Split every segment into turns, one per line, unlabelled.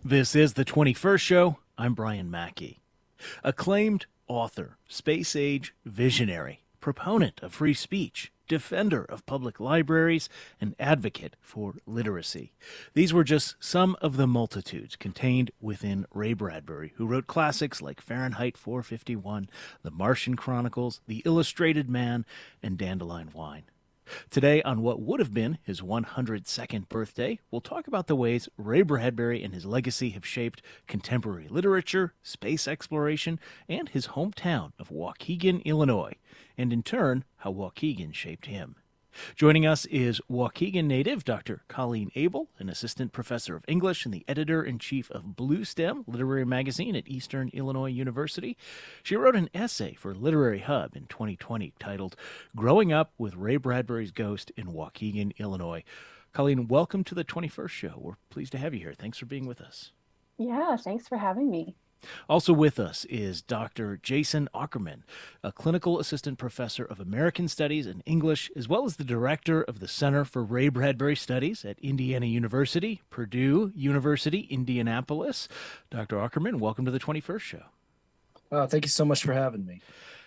This is the 21st Show. I'm Brian Mackey. Acclaimed author, space age visionary, proponent of free speech, defender of public libraries, and advocate for literacy. These were just some of the multitudes contained within Ray Bradbury, who wrote classics like Fahrenheit 451, The Martian Chronicles, The Illustrated Man, and Dandelion Wine. Today, on what would have been his 102nd birthday, we'll talk about the ways Ray Bradbury and his legacy have shaped contemporary literature, space exploration, and his hometown of Waukegan, Illinois, and in turn, how Waukegan shaped him. Joining us is Waukegan native Dr. Colleen Abel, an assistant professor of English and the editor-in-chief of Bluestem Literary Magazine at Eastern Illinois University. She wrote an essay for Literary Hub in 2020 titled Growing Up with Ray Bradbury's Ghost in Waukegan, Illinois. Colleen, welcome to the 21st Show. We're pleased to have you here. Thanks for being with us.
Yeah, thanks for having me.
Also with us is Dr. Jason Aukerman, a clinical assistant professor of American Studies and English, as well as the director of the Center for Ray Bradbury Studies at Indiana University, Purdue University, Indianapolis. Dr. Aukerman, welcome to the 21st Show.
Thank you so much for having me.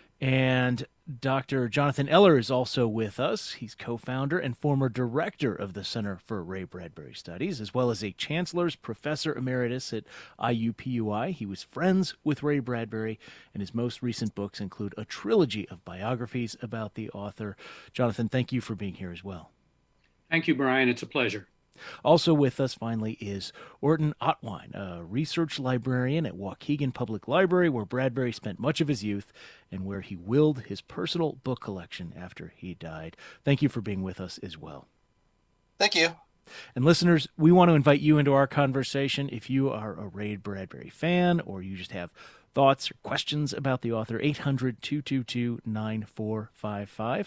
And Dr. Jonathan Eller is also with us. He's co-founder and former director of the Center for Ray Bradbury Studies, as well as a Chancellor's Professor Emeritus at IUPUI. He was friends with Ray Bradbury, and his most recent books include a trilogy of biographies about the author. Jonathan, thank you for being here as well.
Thank you, Brian. It's a pleasure.
Also with us, finally, is Orton Otwine, a research librarian at Waukegan Public Library, where Bradbury spent much of his youth and where he willed his personal book collection after he died. Thank you for being with us as well.
Thank you.
And listeners, we want to invite you into our conversation. If you are a Ray Bradbury fan or you just have thoughts or questions about the author, 800-222-9455,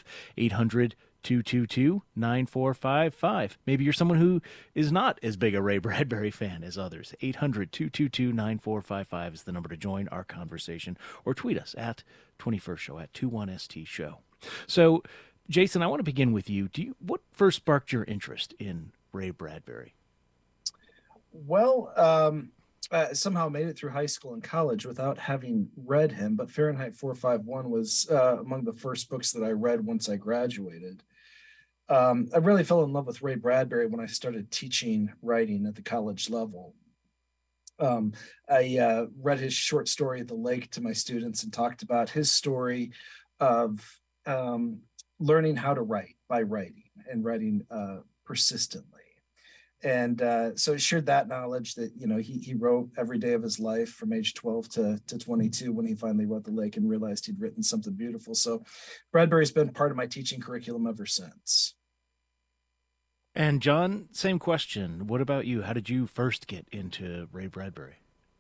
800-222-9455. Maybe you're someone who is not as big a Ray Bradbury fan as others. 800-222-9455 is the number to join our conversation, or tweet us at 21st Show, at 21ST Show. So, Jason, I want to begin with you. What first sparked your interest in Ray Bradbury?
Well, somehow made it through high school and college without having read him, but Fahrenheit 451 was among the first books that I read once I graduated. I really fell in love with Ray Bradbury when I started teaching writing at the college level. I read his short story, The Lake, to my students and talked about his story of learning how to write by writing and writing persistently. And so I shared that knowledge that, he wrote every day of his life from age 12 to 22 when he finally wrote The Lake and realized he'd written something beautiful. So Bradbury's been part of my teaching curriculum ever since.
And John, same question. What about you? How did you first get into Ray Bradbury?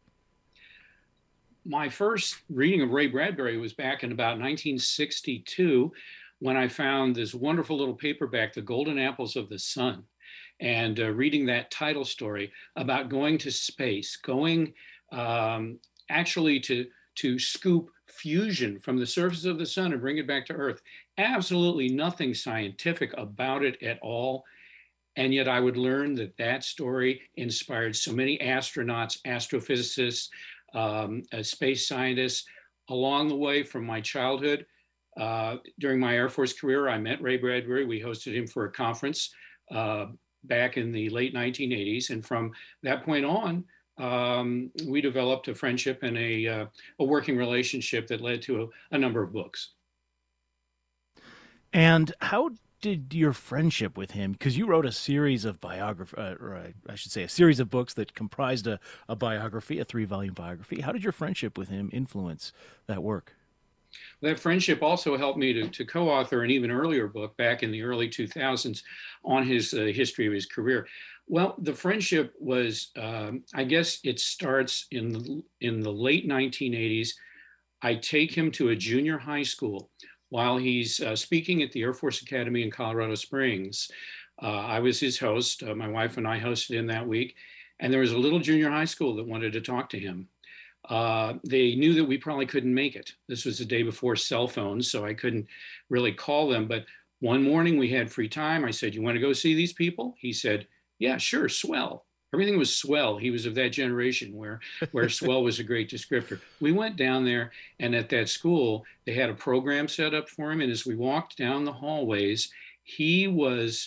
My first reading of Ray Bradbury was back in about 1962 when I found this wonderful little paperback, The Golden Apples of the Sun. And reading that title story about going to space, going actually to scoop fusion from the surface of the sun and bring it back to Earth. Absolutely nothing scientific about it at all. And yet I would learn that story inspired so many astronauts, astrophysicists, space scientists along the way from my childhood. During my Air Force career, I met Ray Bradbury. We hosted him for a conference back in the late 1980s. And from that point on, we developed a friendship and a working relationship that led to a number of books.
And how did your friendship with him, because you wrote a series of a series of books that comprised a biography, a 3-volume biography. How did your friendship with him influence that work?
That friendship also helped me to co-author an even earlier book back in the early 2000s on his history of his career. Well, the friendship was, I guess it starts in the late 1980s. I take him to a junior high school while he's speaking at the Air Force Academy in Colorado Springs. I was his host. My wife and I hosted him that week. And there was a little junior high school that wanted to talk to him. They knew that we probably couldn't make it. This was the day before cell phones, so I couldn't really call them. But one morning we had free time. I said, "You want to go see these people?" He said, "Yeah, sure, swell." Everything was swell. He was of that generation where swell was a great descriptor. We went down there, and at that school, they had a program set up for him. And as we walked down the hallways, he was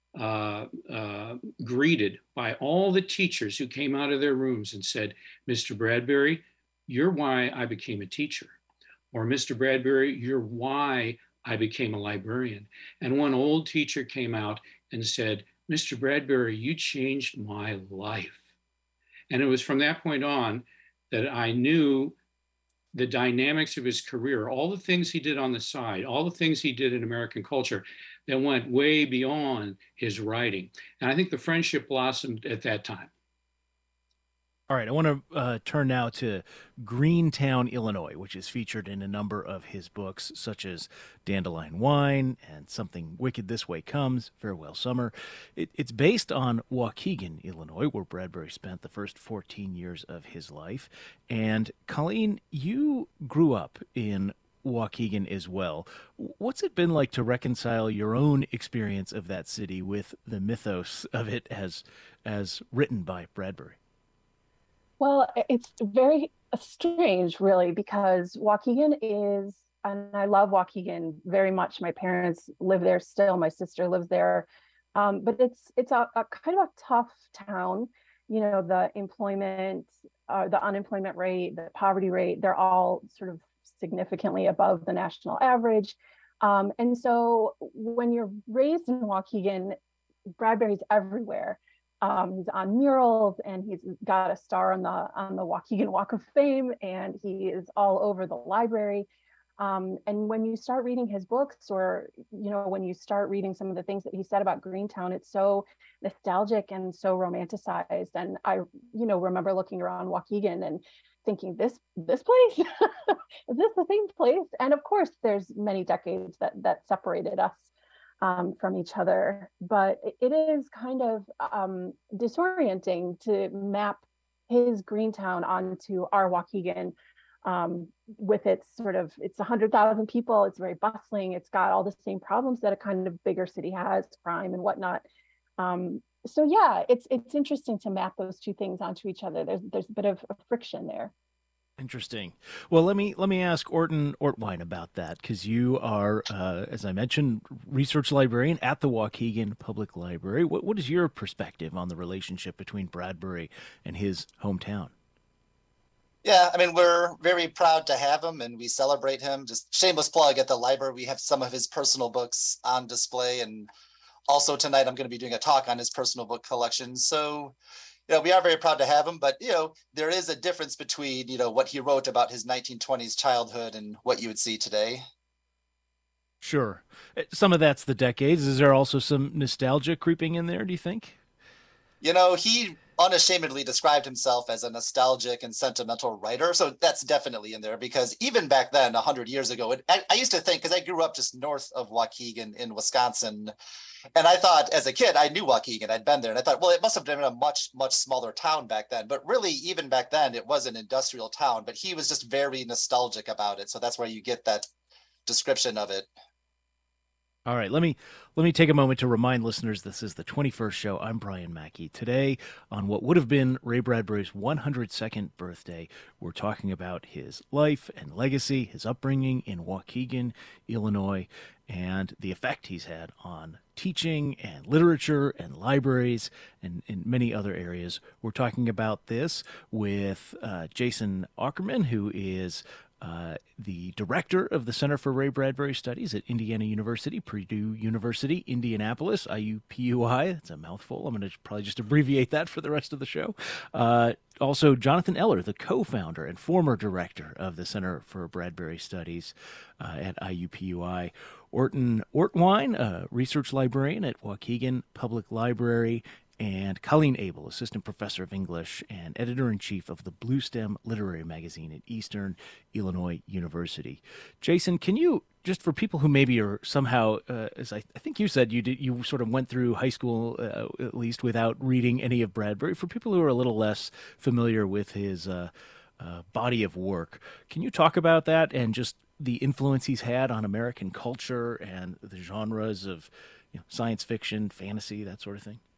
greeted by all the teachers who came out of their rooms and said, "Mr. Bradbury, you're why I became a teacher." Or, "Mr. Bradbury, you're why I became a librarian." And one old teacher came out and said, "Mr. Bradbury, you changed my life." And it was from that point on that I knew the dynamics of his career, all the things he did on the side, all the things he did in American culture that went way beyond his writing. And I think the friendship blossomed at that time.
All right, I want to turn now to Greentown, Illinois, which is featured in a number of his books, such as Dandelion Wine and Something Wicked This Way Comes, Farewell Summer. It's based on Waukegan, Illinois, where Bradbury spent the first 14 years of his life. And Colleen, you grew up in Waukegan as well. What's it been like to reconcile your own experience of that city with the mythos of it as written by Bradbury?
Well, it's very strange, really, because Waukegan is, and I love Waukegan very much. My parents live there still. My sister lives there. But it's a kind of a tough town. You know, the employment, the unemployment rate, the poverty rate, they're all sort of significantly above the national average. And so when you're raised in Waukegan, Bradbury's everywhere. He's on murals, and he's got a star on the Waukegan Walk of Fame, and he is all over the library. And when you start reading his books, or when you start reading some of the things that he said about Greentown, it's so nostalgic and so romanticized. And I, remember looking around Waukegan and thinking, this place is this the same place? And of course, there's many decades that separated us from each other, but it is kind of disorienting to map his Greentown onto our Waukegan, with it's 100,000 people. It's very bustling. It's got all the same problems that a kind of bigger city has, crime and whatnot. So yeah, it's interesting to map those two things onto each other. There's a bit of a friction there.
Interesting. Well, let me ask Orton Ortwine about that, because you are, as I mentioned, research librarian at the Waukegan Public Library. What is your perspective on the relationship between Bradbury and his hometown?
Yeah, I mean, we're very proud to have him, and we celebrate him. Just shameless plug, at the library, we have some of his personal books on display, and also tonight I'm going to be doing a talk on his personal book collection. So we are very proud to have him, but, there is a difference between, what he wrote about his 1920s childhood and what you would see today.
Sure. Some of that's the decades. Is there also some nostalgia creeping in there, do you think?
He unashamedly described himself as a nostalgic and sentimental writer. So that's definitely in there, because even back then, 100 years ago, I used to think, because I grew up just north of Waukegan in Wisconsin, and I thought, as a kid, I knew Waukegan. I'd been there, and I thought, well, it must have been a much, much smaller town back then. But really, even back then, it was an industrial town. But he was just very nostalgic about it. So that's where you get that description of it.
All right, let me take a moment to remind listeners this is the 21st show. I'm Brian Mackey. Today, on what would have been Ray Bradbury's 102nd birthday, we're talking about his life and legacy, his upbringing in Waukegan, Illinois, and the effect he's had on teaching and literature and libraries and in many other areas. We're talking about this with Jason Aukerman, who is the director of the Center for Ray Bradbury Studies at Indiana University, Purdue University, Indianapolis, IUPUI. That's a mouthful. I'm going to probably just abbreviate that for the rest of the show. Also, Jonathan Eller, the co-founder and former director of the Center for Bradbury Studies at IUPUI. Orton Ortwine, a research librarian at Waukegan Public Library, and Colleen Abel, assistant professor of English and editor-in-chief of the Bluestem Literary Magazine at Eastern Illinois University. Jason, can you, just for people who maybe are somehow, as I think you said, you sort of went through high school at least without reading any of Bradbury, for people who are a little less familiar with his body of work, can you talk about that and just the influence he's had on American culture and the genres of science fiction, fantasy, that sort of thing?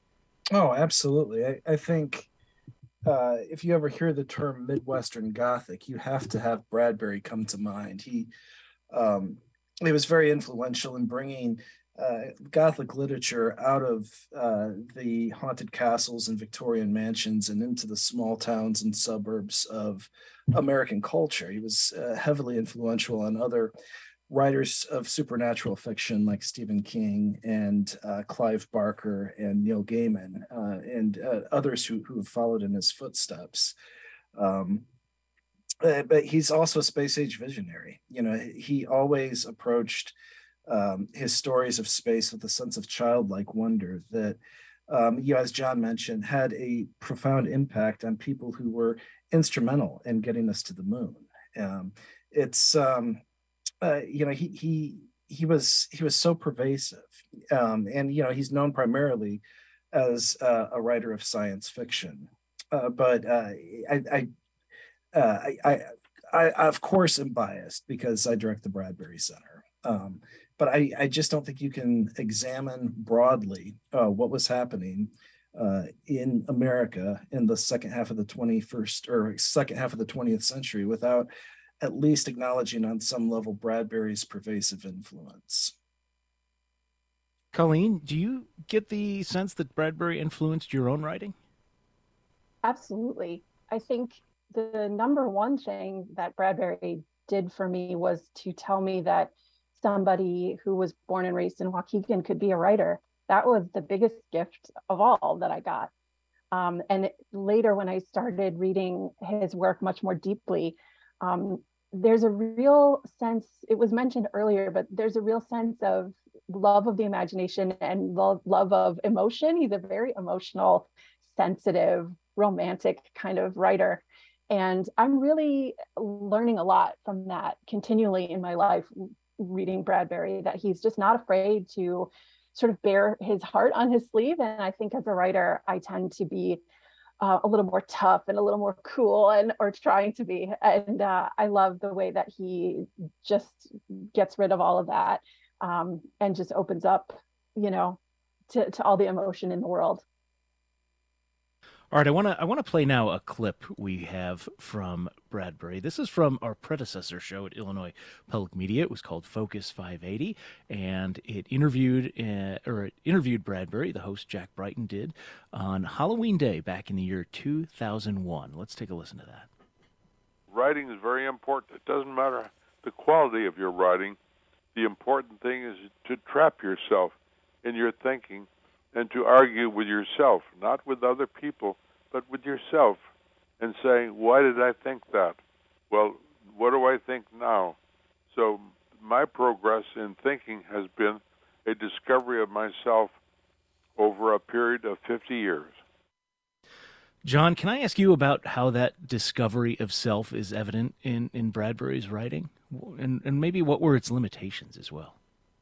Oh, absolutely. I think if you ever hear the term Midwestern Gothic, you have to have Bradbury come to mind. Um, he was very influential in bringing Gothic literature out of the haunted castles and Victorian mansions and into the small towns and suburbs of American culture. He was heavily influential on other writers of supernatural fiction like Stephen King and Clive Barker and Neil Gaiman and others who have followed in his footsteps. Um, but he's also a space age visionary. You know, he always approached his stories of space with a sense of childlike wonder that, as John mentioned, had a profound impact on people who were instrumental in getting us to the moon. It's he was so pervasive, and he's known primarily as a writer of science fiction, but I of course am biased because I direct the Bradbury Center. But I just don't think you can examine broadly what was happening in America in the second half of the 21st or second half of the 20th century without at least acknowledging on some level Bradbury's pervasive influence.
Colleen, do you get the sense that Bradbury influenced your own writing?
Absolutely. I think the number one thing that Bradbury did for me was to tell me that somebody who was born and raised in Waukegan could be a writer. That was the biggest gift of all that I got. And later, when I started reading his work much more deeply, there's a real sense, it was mentioned earlier, but there's a real sense of love of the imagination and love of emotion. He's a very emotional, sensitive, romantic kind of writer. And I'm really learning a lot from that continually in my life, reading Bradbury, that he's just not afraid to sort of bear his heart on his sleeve. And I think as a writer, I tend to be a little more tough and a little more cool or trying to be. And I love the way that he just gets rid of all of that and just opens up, to all the emotion in the world.
All right, I want to play now a clip we have from Bradbury. This is from our predecessor show at Illinois Public Media. It was called Focus 580, and it interviewed Bradbury, the host Jack Brighton did, on Halloween Day back in the year 2001. Let's take a listen to that.
Writing is very important. It doesn't matter the quality of your writing. The important thing is to trap yourself in your thinking and to argue with yourself, not with other people, but with yourself, and saying, why did I think that? Well, what do I think now? So my progress in thinking has been a discovery of myself over a period of 50 years.
John, can I ask you about how that discovery of self is evident in Bradbury's writing? And maybe what were its limitations as well?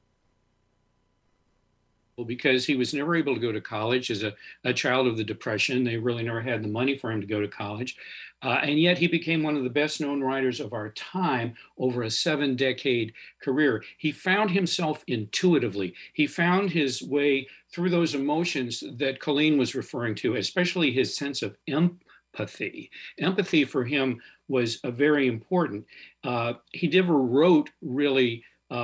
Because he was never able to go to college as a child of the Depression. They really never had the money for him to go to college. And yet he became one of the best known writers of our time over a 7-decade career. He found himself intuitively. He found his way through those emotions that Colleen was referring to, especially his sense of empathy. Empathy for him was very important. He never wrote really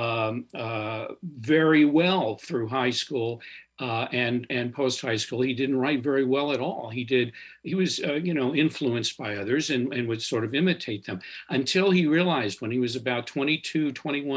very well through high school and post high school. He didn't write very well at all. He was influenced by others and would sort of imitate them until he realized when he was about 22,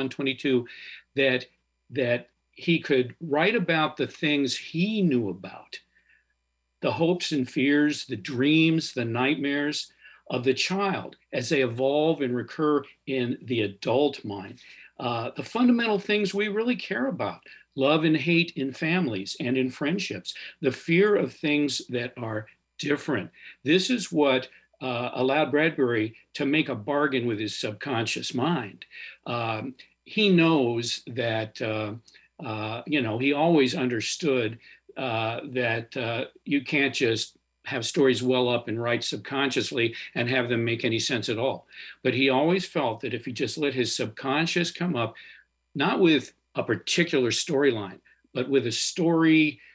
that he could write about the things he knew about, the hopes and fears, the dreams, the nightmares of the child as they evolve and recur in the adult mind. The fundamental things we really care about, love and hate in families and in friendships, the fear of things that are different. This is what allowed Bradbury to make a bargain with his subconscious mind. He knows that, he always understood that you can't just have stories well up and write subconsciously and have them make any sense at all. But he always felt that if he just let his subconscious come up, not with a particular storyline, but with a story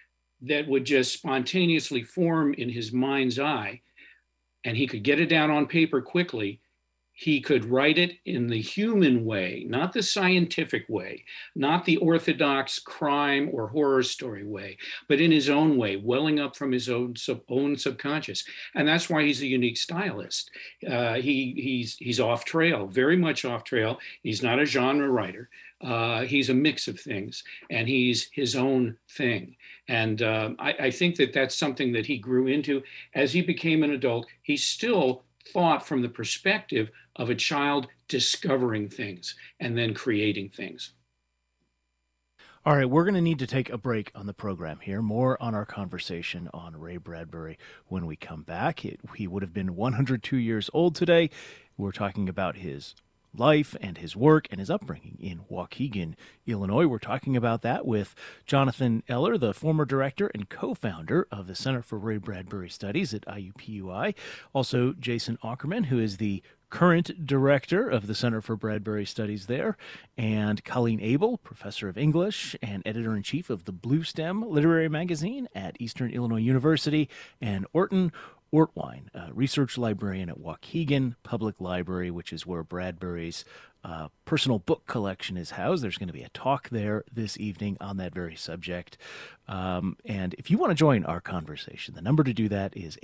that would just spontaneously form in his mind's eye, and he could get it down on paper quickly. He could write it in the human way, not the scientific way, not the orthodox crime or horror story way, but in his own way, welling up from his own subconscious. And that's why he's a unique stylist. He's off trail, very much off trail. He's not a genre writer. He's a mix of things, and he's his own thing. And I think that that's something that he grew into. As he became an adult, he still thought from the perspective of a child discovering things and then creating things.
All right, we're going to need to take a break on the program here. More on our conversation on Ray Bradbury when we come back. He would have been 102 years old today. We're talking about his life and his work and his upbringing in Waukegan, Illinois. We're talking about that with Jonathan Eller, the former director and co-founder of the Center for Ray Bradbury Studies at IUPUI. Also, Jason Aukerman, who is the current director of the Center for Bradbury Studies there, and Colleen Abel, professor of English and editor-in-chief of the Blue Stem Literary Magazine at Eastern Illinois University, and Orton Ortwine, research librarian at Waukegan Public Library, which is where Bradbury's personal book collection is housed. There's going to be a talk there this evening on that very subject. And if you want to join our conversation, the number to do that is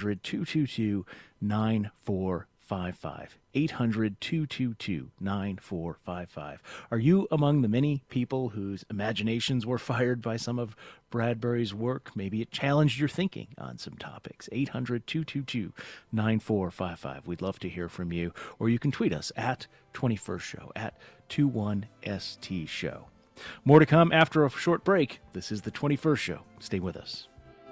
800-222-9455. 800-222-9455. Are you among the many people whose imaginations were fired by some of Bradbury's work? Maybe it challenged your thinking on some topics. 800-222-9455. We'd love to hear from you. Or you can tweet us at 21st Show, at 21ST Show. More to come after a short break. This is the 21st Show. Stay with us.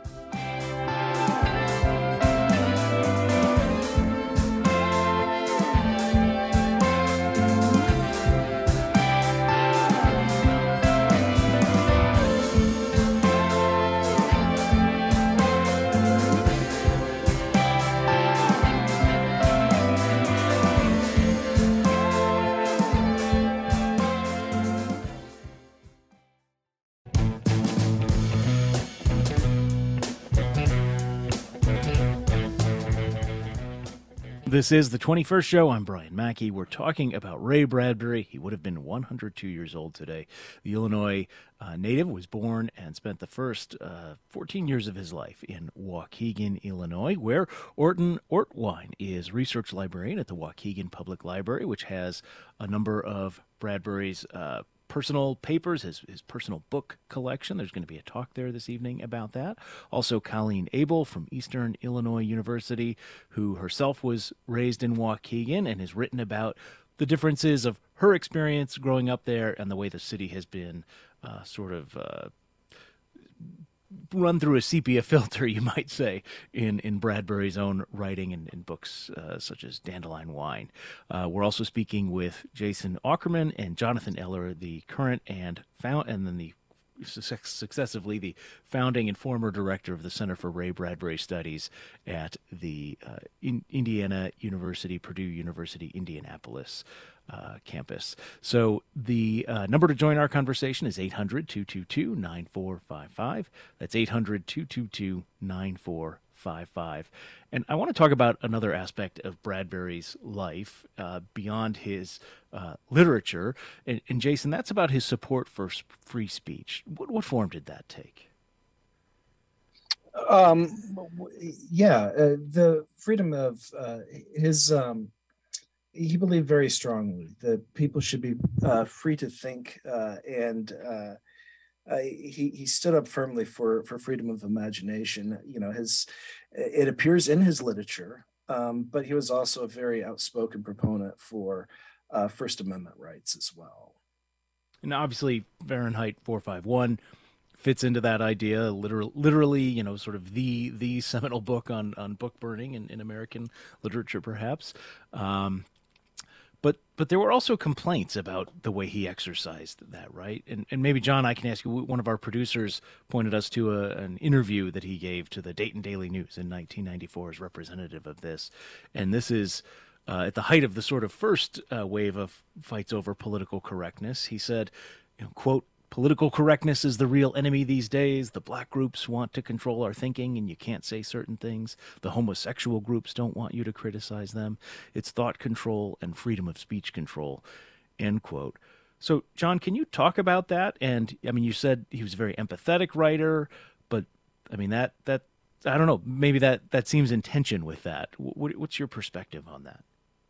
This is the 21st Show. I'm Brian Mackey. We're talking about Ray Bradbury. He would have been 102 years old today. The Illinois native was born and spent the first 14 years of his life in Waukegan, Illinois, where Orton Ortwine is research librarian at the Waukegan Public Library, which has a number of Bradbury's personal papers, his personal book collection. There's going to be a talk there this evening about that. Also, Colleen Abel from Eastern Illinois University, who herself was raised in Waukegan and has written about the differences of her experience growing up there and the way the city has been run through a sepia filter, you might say, in Bradbury's own writing and in books such as Dandelion Wine. We're also speaking with Jason Aukerman and Jonathan Eller, the current and successively the founding and former director of the Center for Ray Bradbury Studies at the Indiana University, Purdue University, Indianapolis campus. So the number to join our conversation is 800-222-9455. That's 800-222-9455. And I want to talk about another aspect of Bradbury's life beyond his literature. And Jason, that's about his support for free speech. What form did that take?
The freedom of his... he believed very strongly that people should be free to think, and he stood up firmly for freedom of imagination. You know, it appears in his literature, but he was also a very outspoken proponent for First Amendment rights as well.
And obviously, Fahrenheit 451 fits into that idea, literally, you know, sort of the seminal book on book burning in American literature, perhaps. But there were also complaints about the way he exercised that, right? And maybe, John, I can ask you, one of our producers pointed us to an interview that he gave to the Dayton Daily News in 1994 as representative of this. And this is at the height of the sort of first wave of fights over political correctness. He said, you know, quote, political correctness is the real enemy these days. The black groups want to control our thinking and you can't say certain things. The homosexual groups don't want you to criticize them. It's thought control and freedom of speech control, end quote. So, John, can you talk about that? And, I mean, you said he was a very empathetic writer, but, I mean, that I don't know, maybe that seems in tension with that. What's your perspective on that?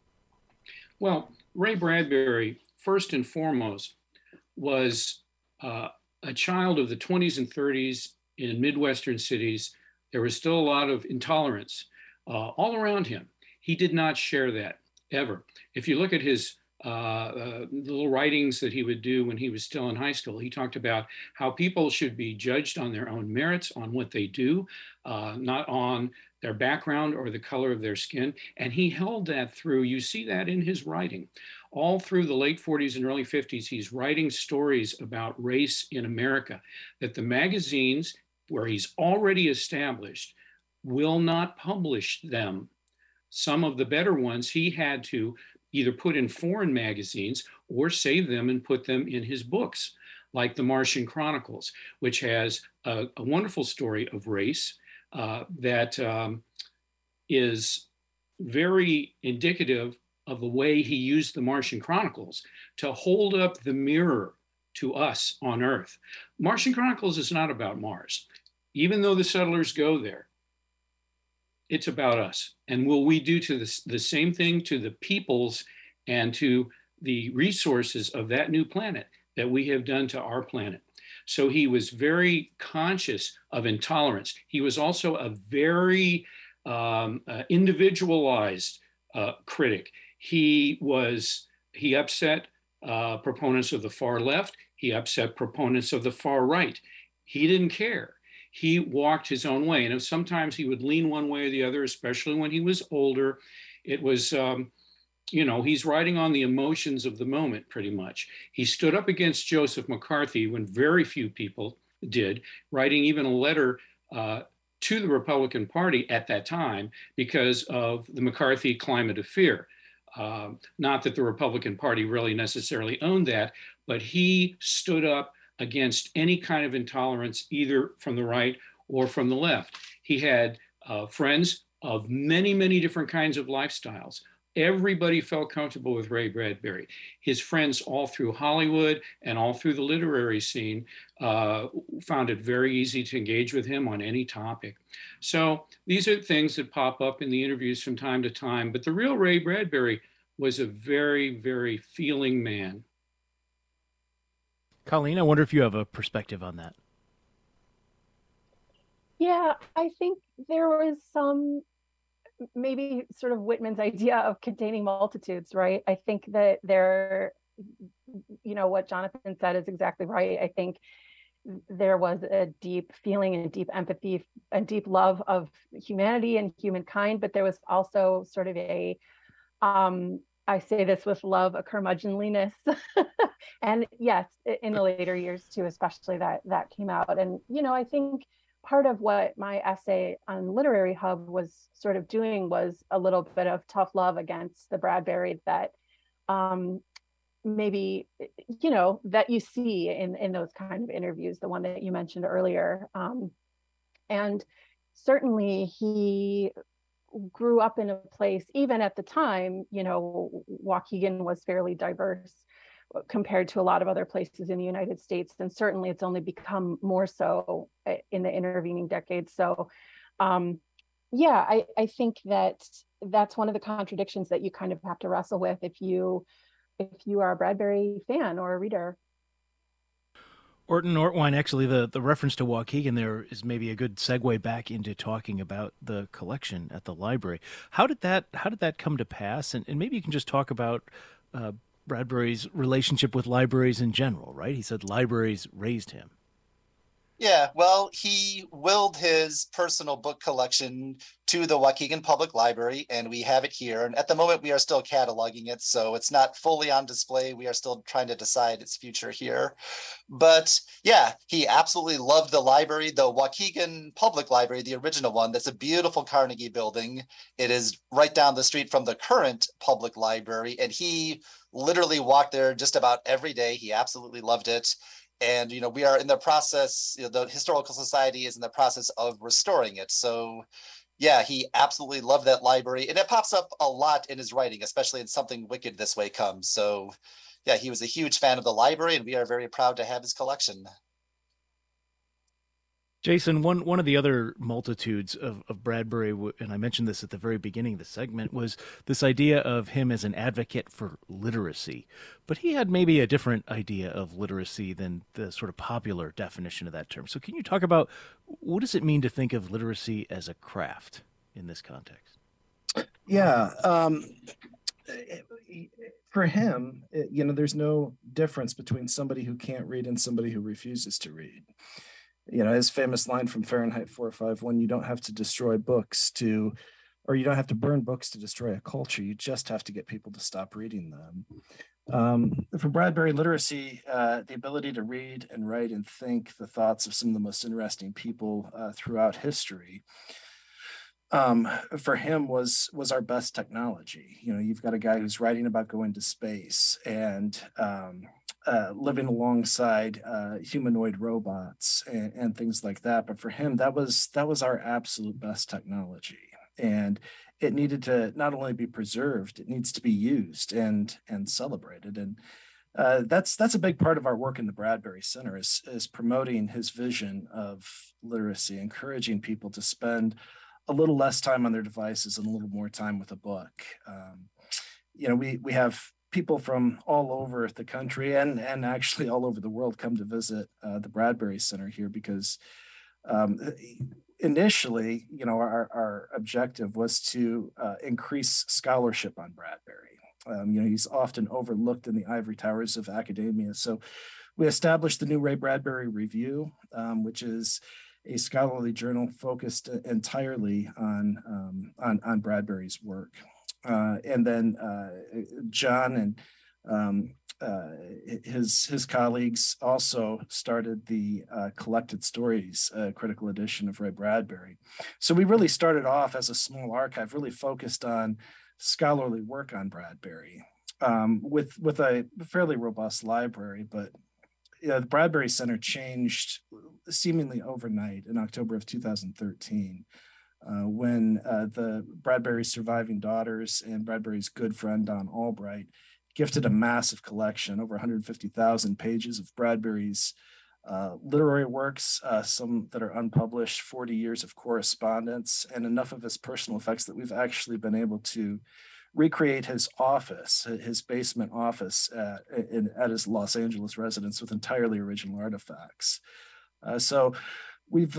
Well, Ray Bradbury, first and foremost, was a child of the 20s and 30s in Midwestern cities. There was still a lot of intolerance all around him. He did not share that ever. If you look at his little writings that he would do when he was still in high school, he talked about how people should be judged on their own merits, on what they do, not on their background or the color of their skin. And he held that through. You see that in his writing. All through the late 40s and early 50s, he's writing stories about race in America that the magazines where he's already established will not publish them. Some of the better ones he had to either put in foreign magazines or save them and put them in his books, like The Martian Chronicles, which has a wonderful story of race that is very indicative of the way he used The Martian Chronicles to hold up the mirror to us on Earth. Martian Chronicles is not about Mars. Even though the settlers go there, it's about us. And will we do to the same thing to the peoples and to the resources of that new planet that we have done to our planet? So he was very conscious of intolerance. He was also a very individualized critic. He upset proponents of the far left. He upset proponents of the far right. He didn't care. He walked his own way. And sometimes he would lean one way or the other, especially when he was older. It was, he's writing on the emotions of the moment, pretty much. He stood up against Joseph McCarthy when very few people did, writing even a letter to the Republican Party at that time because of the McCarthy climate of fear. Not that the Republican Party really necessarily owned that, but he stood up against any kind of intolerance, either from the right or from the left. He had friends of many, many different kinds of lifestyles. Everybody felt comfortable with Ray Bradbury. His friends all through Hollywood and all through the literary scene found it very easy to engage with him on any topic. So these are things that pop up in the interviews from time to time, but the real Ray Bradbury was a very, very feeling man.
Colleen, I wonder if you have a perspective on that.
Yeah, I think there was some, maybe sort of Whitman's idea of containing multitudes, right? I think that what Jonathan said is exactly right. I think there was a deep feeling and deep empathy and deep love of humanity and humankind, but there was also sort of a, I say this with love, a curmudgeonliness. And yes, in the later years too, especially that came out. And, I think part of what my essay on Literary Hub was sort of doing was a little bit of tough love against the Bradbury that maybe, that you see in those kind of interviews, the one that you mentioned earlier. And certainly he grew up in a place, even at the time, Waukegan was fairly diverse compared to a lot of other places in the United States. And certainly it's only become more so in the intervening decades. So I think that's one of the contradictions that you kind of have to wrestle with if you are a Bradbury fan or a reader.
Orton Ortwine, actually, the reference to Waukegan there is maybe a good segue back into talking about the collection at the library. How did that come to pass? And maybe you can just talk about Bradbury's relationship with libraries in general, right? He said libraries raised him.
Yeah, well, he willed his personal book collection to the Waukegan Public Library, and we have it here. And at the moment, we are still cataloging it, so it's not fully on display. We are still trying to decide its future here. But yeah, he absolutely loved the library, the Waukegan Public Library, the original one. That's a beautiful Carnegie building. It is right down the street from the current public library, and he literally walked there just about every day. He absolutely loved it. And, we are in the process, the Historical Society is in the process of restoring it. So yeah, he absolutely loved that library, and it pops up a lot in his writing, especially in Something Wicked This Way Comes. So yeah, he was a huge fan of the library, and we are very proud to have his collection.
Jason, one of the other multitudes of Bradbury, and I mentioned this at the very beginning of the segment, was this idea of him as an advocate for literacy. But he had maybe a different idea of literacy than the sort of popular definition of that term. So can you talk about what does it mean to think of literacy as a craft in this context?
Yeah. For him, there's no difference between somebody who can't read and somebody who refuses to read. His famous line from Fahrenheit 451, you don't have to destroy books or you don't have to burn books to destroy a culture. You just have to get people to stop reading them. For Bradbury, literacy, the ability to read and write and think the thoughts of some of the most interesting people throughout history, for him was our best technology. You've got a guy who's writing about going to space and living alongside humanoid robots and things like that. But for him, that was our absolute best technology. And it needed to not only be preserved, it needs to be used and celebrated. And that's a big part of our work in the Bradbury Center is promoting his vision of literacy, encouraging people to spend a little less time on their devices and a little more time with a book. We have people from all over the country and actually all over the world come to visit the Bradbury Center here because initially, our objective was to increase scholarship on Bradbury. He's often overlooked in the ivory towers of academia. So we established the new Ray Bradbury Review, which is a scholarly journal focused entirely on Bradbury's work. And then John and his colleagues also started the Collected Stories critical edition of Ray Bradbury. So we really started off as a small archive, really focused on scholarly work on Bradbury, with a fairly robust library. But the Bradbury Center changed seemingly overnight in October of 2013. When the Bradbury's surviving daughters and Bradbury's good friend Don Albright gifted a massive collection, over 150,000 pages of Bradbury's literary works, some that are unpublished, 40 years of correspondence, and enough of his personal effects that we've actually been able to recreate his office, his basement office at his Los Angeles residence with entirely original artifacts. So we've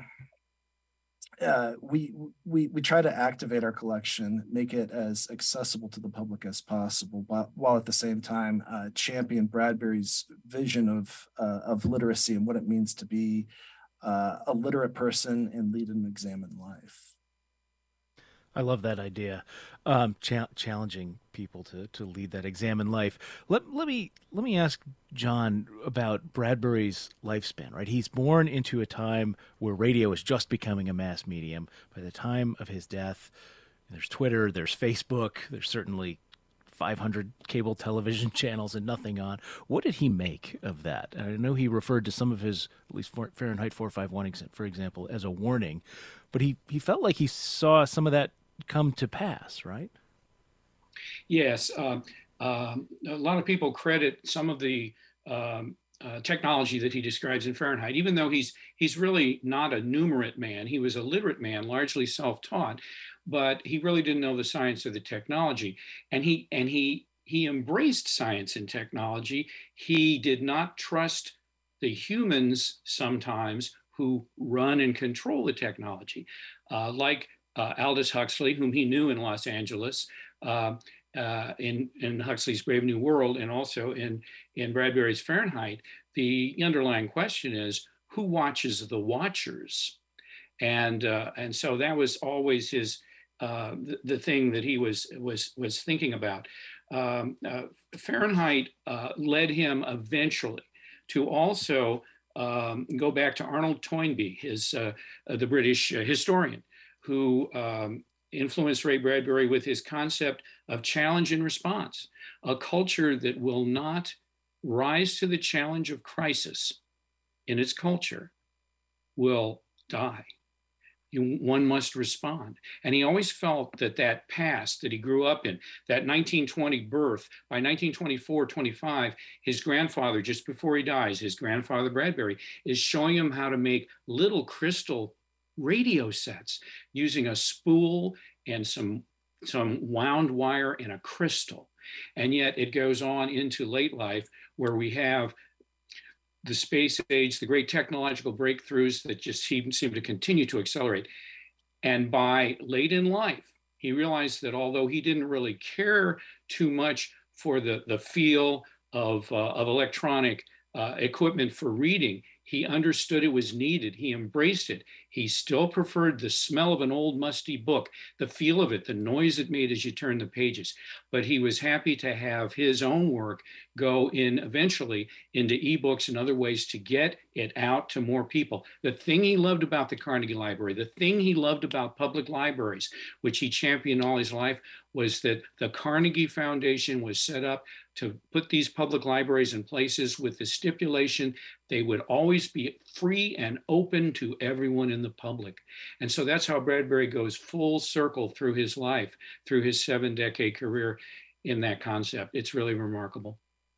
we try to activate our collection, make it as accessible to the public as possible, while at the same time champion Bradbury's vision of literacy and what it means to be a literate person and lead an examined life.
I love that idea, challenging people to lead that examined life. Let me ask John about Bradbury's lifespan. Right, he's born into a time where radio is just becoming a mass medium. By the time of his death, there's Twitter, there's Facebook, there's certainly 500 cable television channels and nothing on. What did he make of that? And I know he referred to some of his, at least Fahrenheit 451, for example, as a warning, but he felt like he saw some of that come to pass, right?
Yes. A lot of people credit some of the technology that he describes in Fahrenheit, even though he's really not a numerate man. He was a literate man, largely self-taught, but he really didn't know the science or the technology. And he embraced science and technology. He did not trust the humans sometimes who run and control the technology, like Aldous Huxley, whom he knew in Los Angeles, in Huxley's Brave New World, and also in Bradbury's Fahrenheit. The underlying question is, who watches the watchers? And so that was always his the thing that he was thinking about. Fahrenheit led him eventually to also go back to Arnold Toynbee, the British historian, who influenced Ray Bradbury with his concept of challenge and response, a culture that will not rise to the challenge of crisis in its culture will die. One must respond. And he always felt that that past that he grew up in, that 1920 birth, by 1924, 25, his grandfather, just before he dies, his grandfather Bradbury, is showing him how to make little crystal radio sets using a spool and some wound wire and a crystal. And yet it goes on into late life where we have the space age, the great technological breakthroughs that just seem to continue to accelerate. And by late in life, he realized that although he didn't really care too much for the feel of electronic equipment for reading, he understood it was needed. He embraced it. He still preferred the smell of an old musty book, the feel of it, the noise it made as you turn the pages. But he was happy to have his own work go in eventually into ebooks and other ways to get it out to more people. The thing he loved about the Carnegie Library, the thing he loved about public libraries, which he championed all his life, was that the Carnegie Foundation was set up to put these public libraries in places with the stipulation they would always be free and open to everyone in the public. And so that's how Bradbury goes full circle through his life, through his 7-decade career in that concept. It's really remarkable.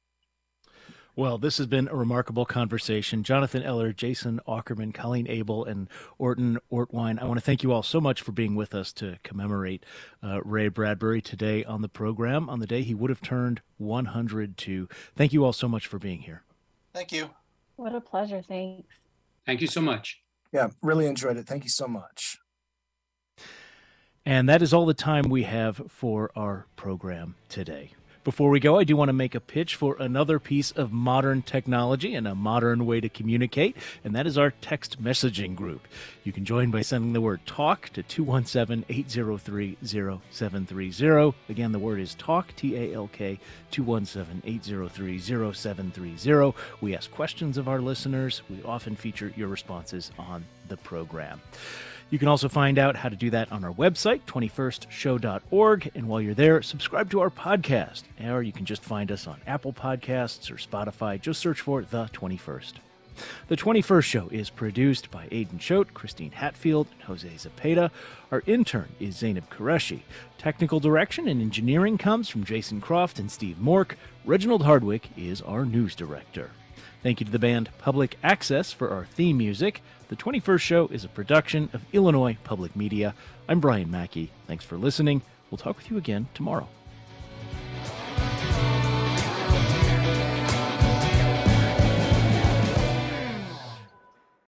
Well, this has been a remarkable conversation. Jonathan Eller, Jason Aukerman, Colleen Abel, and Orton Ortwine, I want to thank you all so much for being with us to commemorate Ray Bradbury today on the program, on the day he would have turned 102. Thank you all so much for being here.
Thank you.
What a pleasure. Thanks.
Thank you so much.
Yeah, really enjoyed it. Thank you so much.
And that is all the time we have for our program today. Before we go, I do want to make a pitch for another piece of modern technology and a modern way to communicate, and that is our text messaging group. You can join by sending the word TALK to 217-803-0730. Again, the word is TALK, T-A-L-K, 217-803-0730. We ask questions of our listeners. We often feature your responses on the program. You can also find out how to do that on our website, 21stshow.org. And while you're there, subscribe to our podcast. Or you can just find us on Apple Podcasts or Spotify. Just search for The 21st. The 21st Show is produced by Aidan Choate, Christine Hatfield, and Jose Zepeda. Our intern is Zainab Qureshi. Technical direction and engineering comes from Jason Croft and Steve Mork. Reginald Hardwick is our news director. Thank you to the band Public Access for our theme music. The 21st Show is a production of Illinois Public Media. I'm Brian Mackey. Thanks for listening. We'll talk with you again tomorrow.